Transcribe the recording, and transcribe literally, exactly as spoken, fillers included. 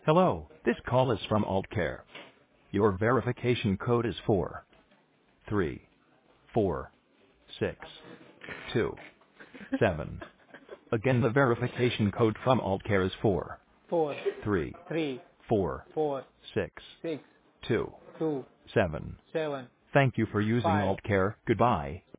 Hello, this call is from AltCare. Your verification code is four three four six two seven. Again, the verification code from AltCare is four four, three three, four four, six six, two two, seven. seven, Thank you for using five. AltCare. Goodbye.